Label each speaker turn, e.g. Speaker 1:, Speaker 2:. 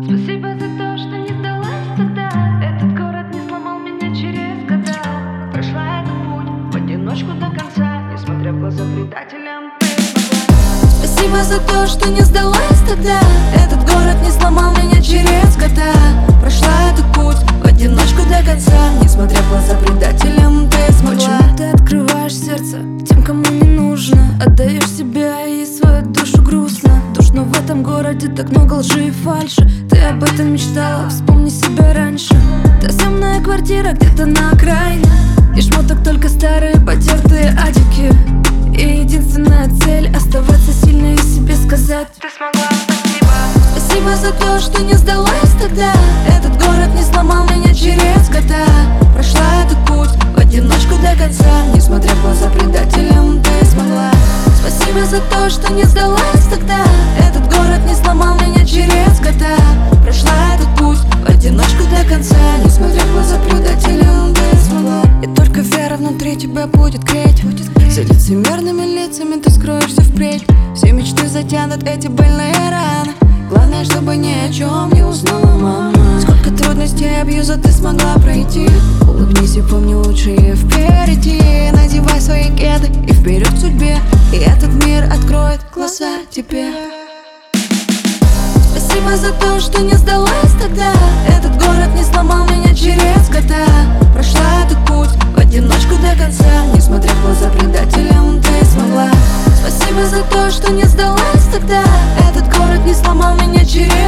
Speaker 1: Спасибо за то, что не сдалась тогда. Этот город не сломал меня через года. Прошла этот путь в одиночку до конца, несмотря в глаза предателям, ты смогла.
Speaker 2: Спасибо за то, что не сдалась тогда. Этот город не сломал меня через года. Прошла этот путь в одиночку до конца, несмотря в глаза предателям, ты смогла. Почему ты открываешь сердце тем, кому не нужно? Отдаешь себя и свою душу грустно. Душно в этом городе, так много лжи и фальши. Ты об этом мечтала, вспомни себя раньше. Та съемная квартира где-то на окраине, и шмоток только старые потертые адики. И единственная цель — оставаться сильной и себе сказать:
Speaker 1: Ты смогла, спасибо.
Speaker 2: Спасибо за то, что не сдалась тогда. Этот город не сломал меня через года. Прошла этот путь в одиночку до конца, несмотря в глаза предателям, ты смогла. Спасибо за то, что не сдалась тогда. Этот город не сломал меня через года. Прошла этот путь в одиночку до конца, несмотря в глаза предателям, ты смогла. И только вера внутри тебя будет греть. За лицемерными лицами ты скроешься впредь. Все мечты затянут эти больные раны. Главное, чтобы ни о чем не узнала мама. Сколько трудностей и абьюза ты смогла пройти. Улыбнись и помни, лучшее впереди. Надевай свои кеды и вперед к судьбе, и этот мир откроет глаза тебе. Спасибо за то, что не сдалась тогда. Этот город не сломал меня через года. Прошла этот путь в одиночку до конца, несмотря в глаза предателям, ты смогла. Спасибо за то, что не сдалась тогда. Этот город не сломал меня через